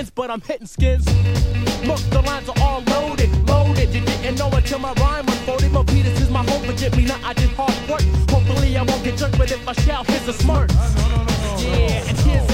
ends, but I'm hitting skins. Look, the lines are all loaded, loaded. You didn't know it till my rhyme unfolded. Mo Peters is my home, legit me, now I did hard work. Hopefully I won't get jerked, but if I shall, here's a smirk. Yeah, and here's